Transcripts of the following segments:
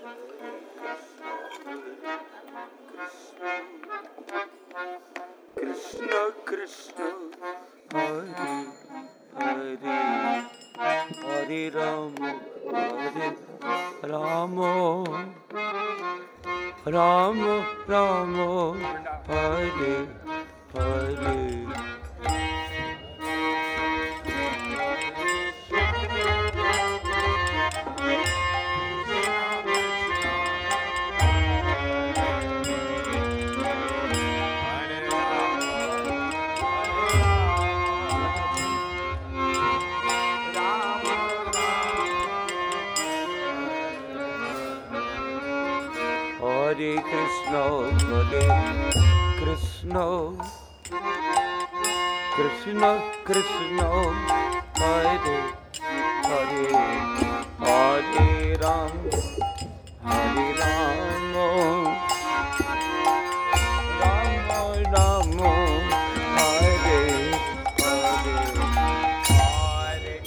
Krishna Krishna Hare Hare Hare Rama Hare Rama Rama Rama Hare Hare Hare Krishna, Krishna Krishna, Hare Hare, Hare Rama, Hare Rama, Rama Rama, Hare Hare, Hare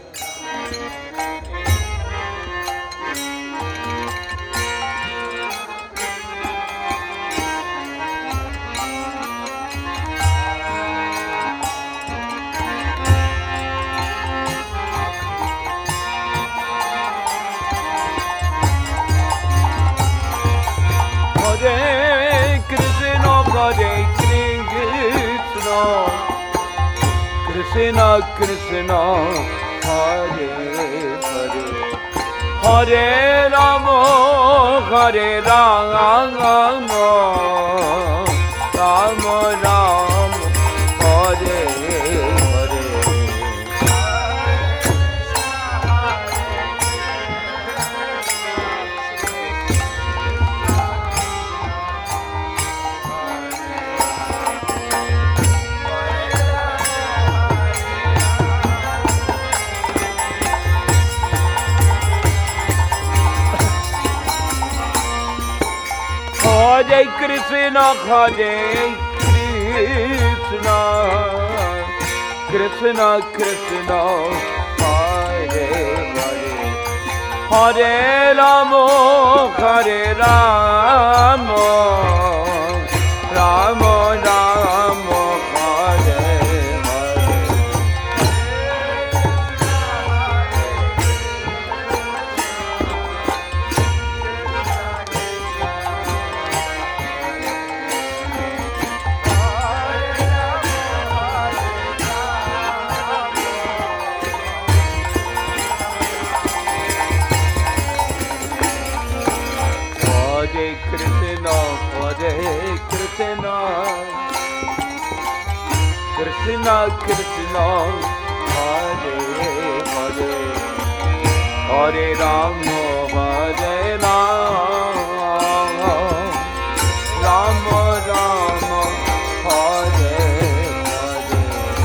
Krishna Krishna Hare Hare Hare Rama Hare Rama Rama Rama Hare Hare Hare Krishna, Krishna Krishna, Hare Hare, Hare Rama, Hare Rama, Rama Rama, Hare Hare. Hare Krishna, Krishna Krishna, Hare Hare, Hare Rama, Hare Rama, Rama Rama, Hare Hare.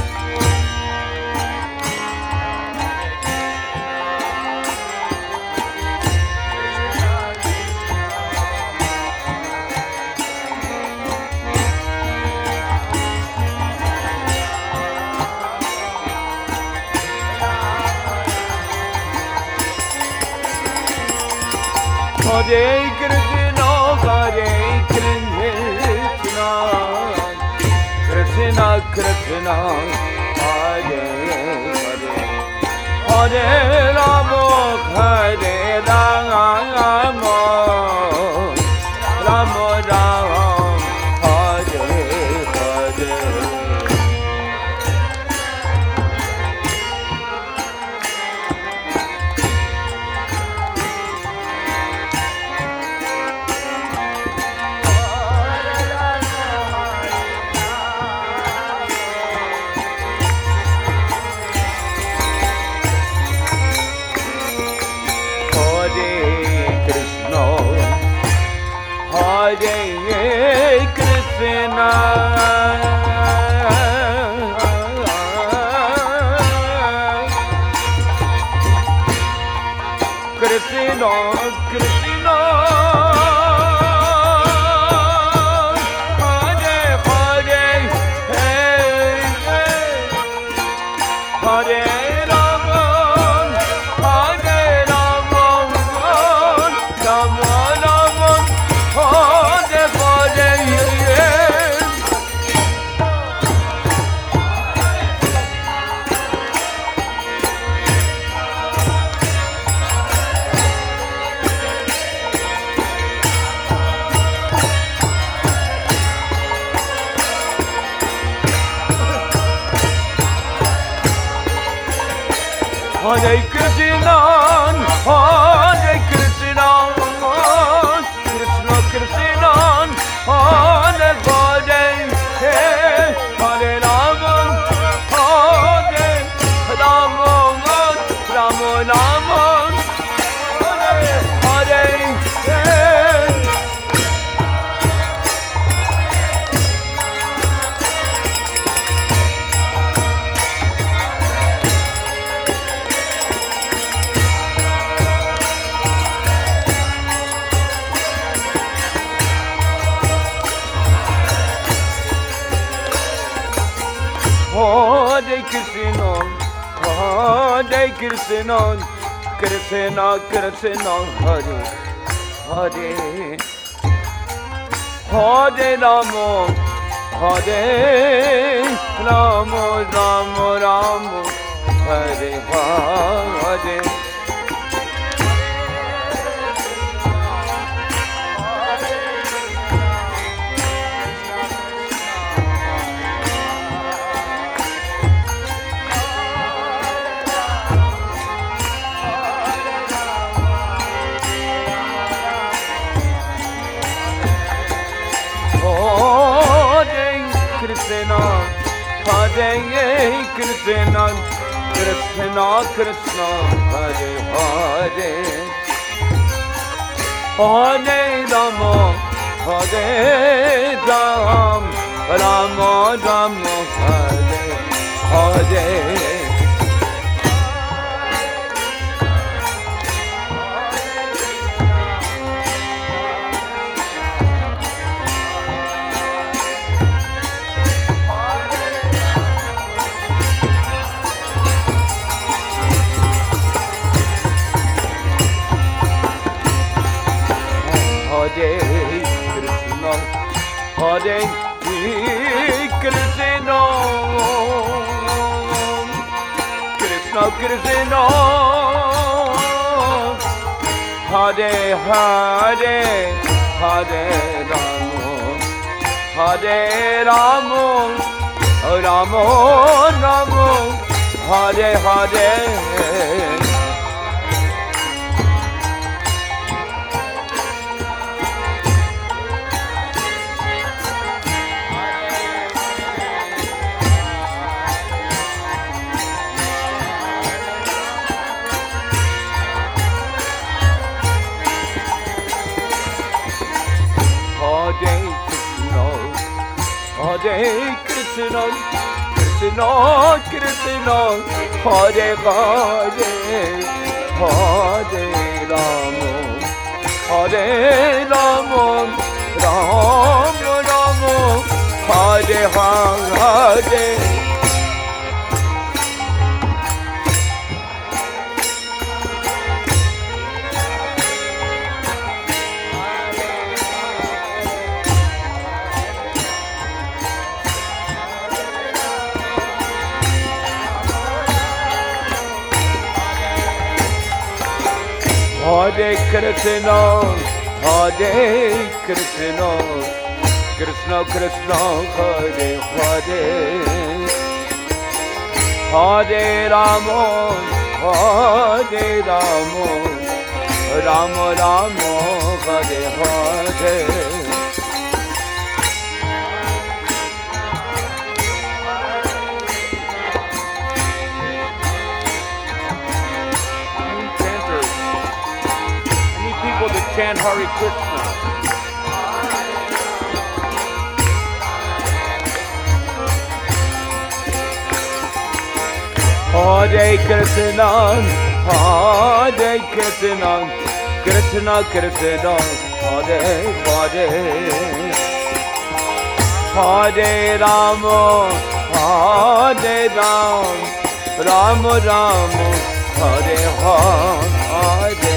Hare Krishna, Krishna Krishna, Hare Hare, Hare Rama, Hare Rama, Rama Rama, Hare Hare. Hare Krishna, Krishna Krishna, Hare Hare, Hare Rama, Hare Rama, Rama Hare Krishna, Hare Krishna, Krishna Krishna, Hare Hare, Hare Rama, Hare Rama, Rama Rama, Hare Hare. Hare Krishna, Hare Krishna, Krishna Krishna, Hare Hare, Hare Rama, Hare Rama, Rama Rama, Hare Hare. Hare Krishna, Krishna Krishna, Hare Hare, Hare Rama, Hare Ram, Rama Rama, Hare Hare. Hare Krishna, Hare Krishna, Krishna Krishna, Hare Hare, Hare Rama, Hare Rama, Rama Rama, Hare Hare. Hare Krishna, Krishna Krishna, Hare Hare, Hare Rama, Hare Rama, Rama Rama, Hare Hare. Hare Krishna, Hare Krishna, Krishna Krishna, Hare Hare, Hare Rama, Hare Rama, Rama Rama, Hare Hare. Chant Hare Krishna. Hare Krishna, Hare Krishna, Krishna Krishna, Hare Hare, Hare Rama, Hare Ram, Rama Rama, Hare Hare.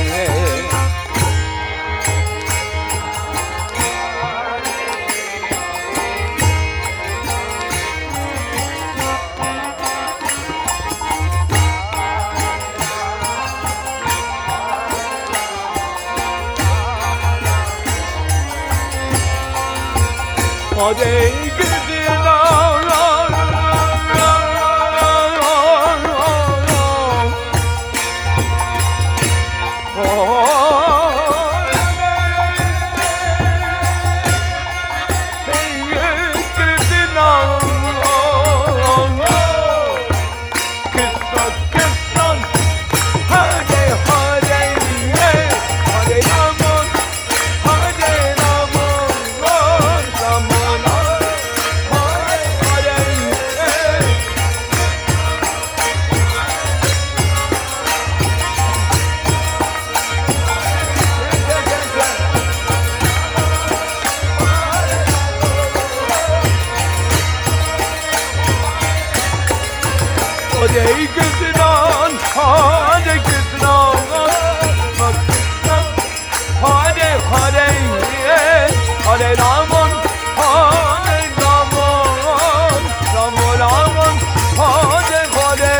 Hare Krishna, Hare Hare Rama Hare Rama Rama Rama Hare Hare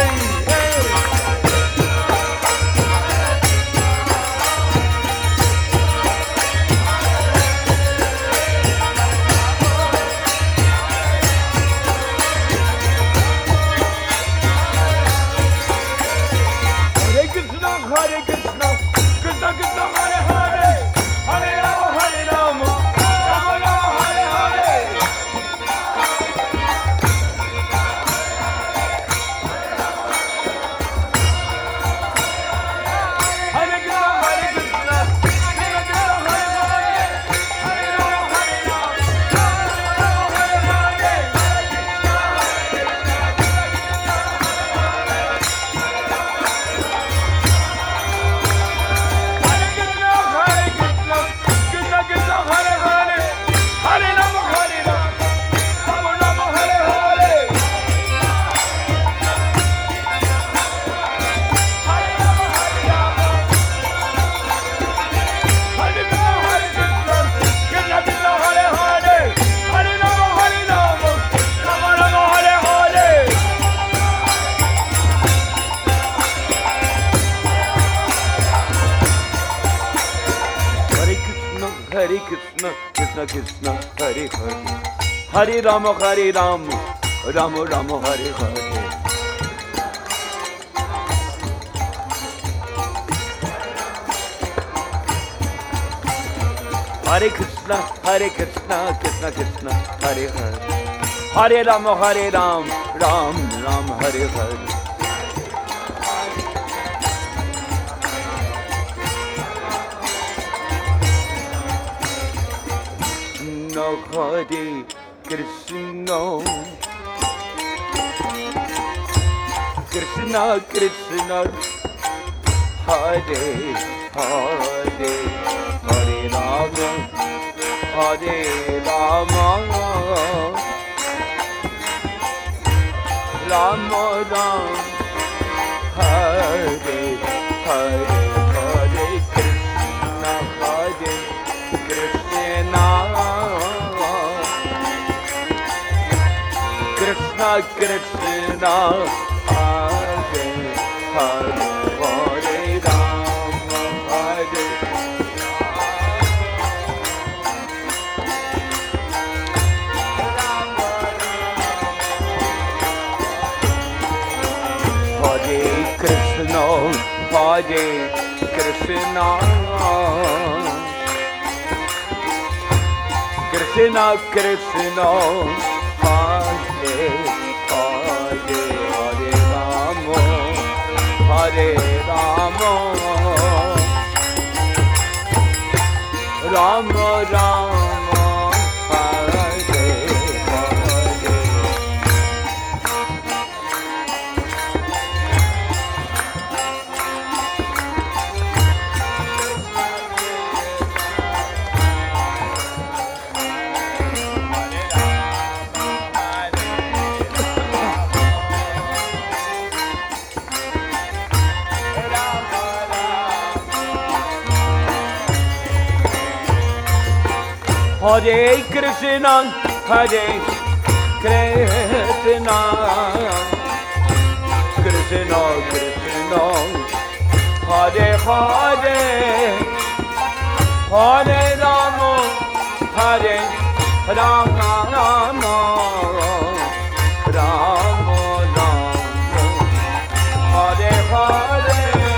Hare Krishna, Krishna Krishna Hare Hare, Hare Rama, Rama Rama Hare Hare. Hare Krishna, Hare Krishna, Krishna Krishna Hare Hare, Hare Rama, Rama Rama Hare Hare. Hare Krishna, Krishna Krishna, Hare Hare, Hare Rama, Rama Rama, Hare Hare. Hare Krishna, Krishna Krishna, Hare Hare, Hare Rama, Ram Ram, Hare Hare. Hare Krishna, Krishna Krishna, Hare Hare, Hare Rama, Rama Ram, Hare Hare, Hare Krishna, Krishna Krishna Krishna, Hare Hare, Hare Rama, Hare Krishna, Hare Krishna, Krishna Krishna, Hare Hare, Hare Rama, Rama Rama, Hare Hare. Hare Krishna, Hare Krishna, Krishna Krishna, Hare Hare, Hare Rama, Hare Rama, Rama Rama, Hare Hare.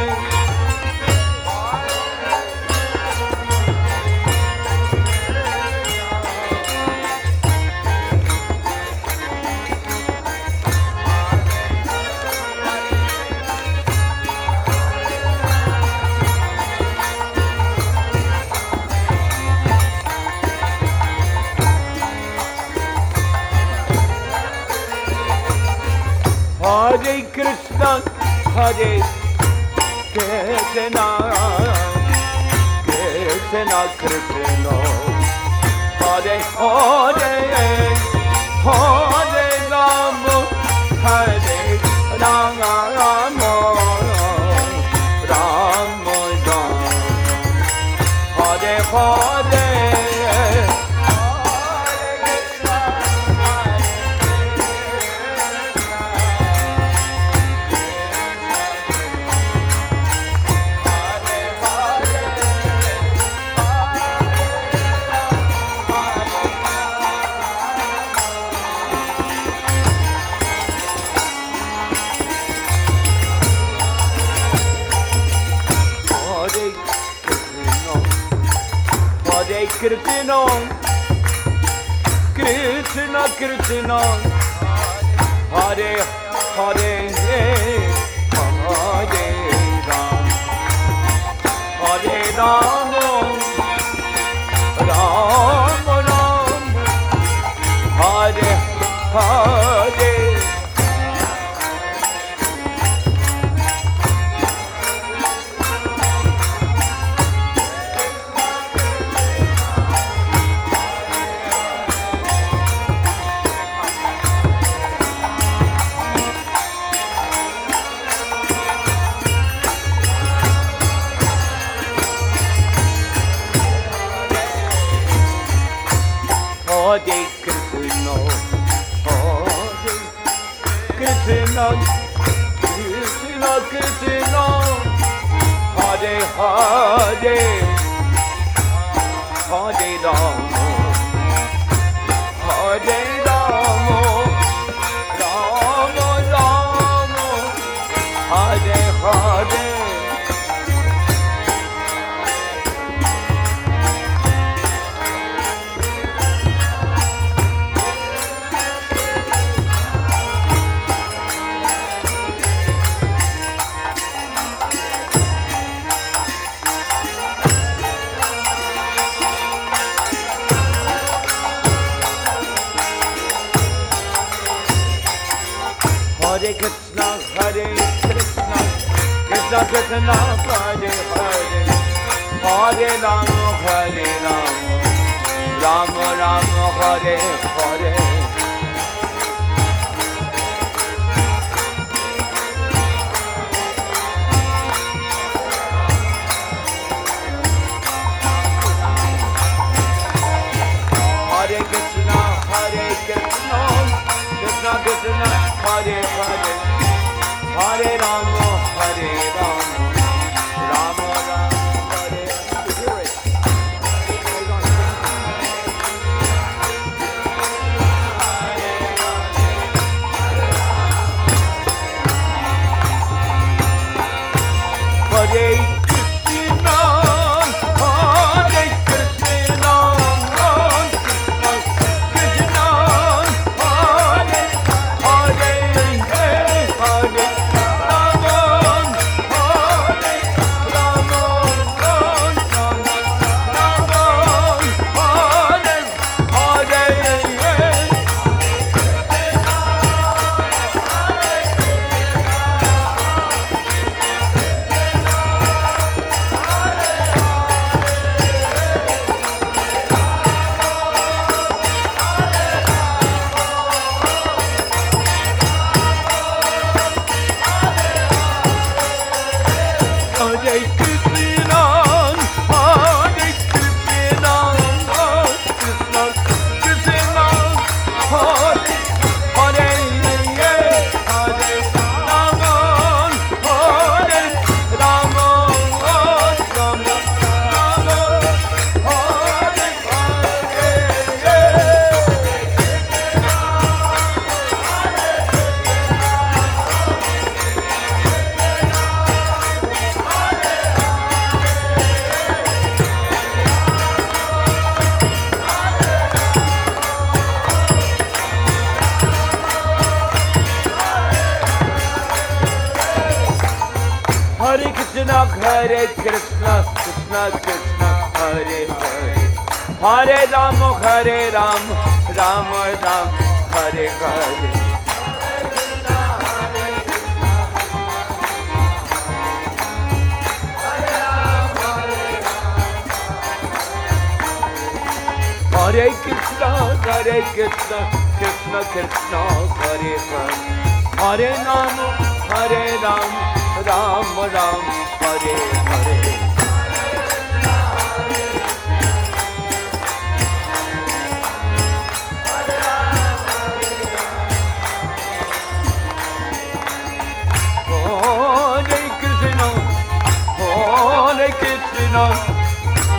Hare Krishna, Hare Krishna, Krishna Krishna, Hare Hare, Hare Rama, Hare Rama, Rama Rama, Hare Hare. Krishna, Krishna Krishna, Hare Hare, Hare Ram, Hare Ram, Ram Ram, Hare Hare. Hare Krishna, Hare Krishna, Krishna Krishna, Hare Hare, Hare Rama, Hare Rama, Rama Rama, Hare Hare. Hare Krishna, Hare Krishna, Krishna Krishna, Hare Hare, Hare Rama, Hare Rama, Rama Rama, Hare Hare. Hare Krishna, Hare Krishna, Krishna Krishna, Hare Hare, Hare Rama, Hare Rama, Rama Rama, Hare Hare. Hare Krishna, Hare Krishna, Krishna Hare Hare, Hare Rama, Hare Rama, Rama Hare Hare. Hare Krishna, Hare Krishna, Krishna Krishna, Hare Hare, Hare Rama, Hare Rama, Rama Hare Hare Krishna, Hare Krishna, Krishna Krishna, Hare Hare, Hare Rama, Hare Rama, Rama Rama, Hare Hare. Hare Krishna, Hare Krishna, Krishna Krishna, Hare Hare, Hare Rama, Hare Rama, Rama Rama, Hare Hare.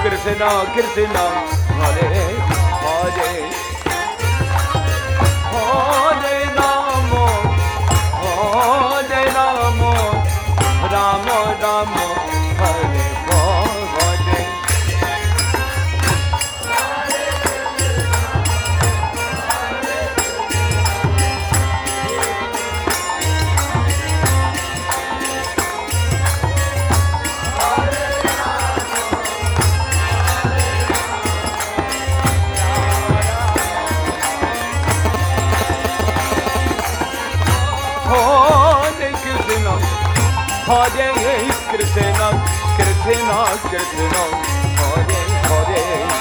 Krishna Krishna Hare Hare Hare Rama Hare Rama Rama Rama Hare Hare Hare Krishna, Krishna Krishna, Hare Hare,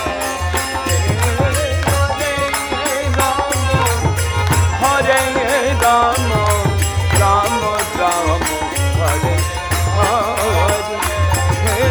Hare Rama, Rama Rama, Hare Hare.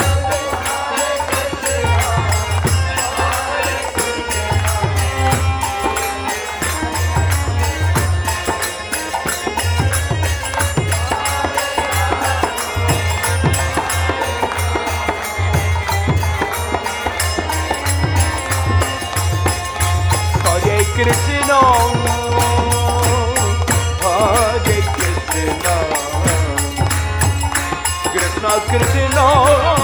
Krishna, Hare Krishna, Krishna Krishna.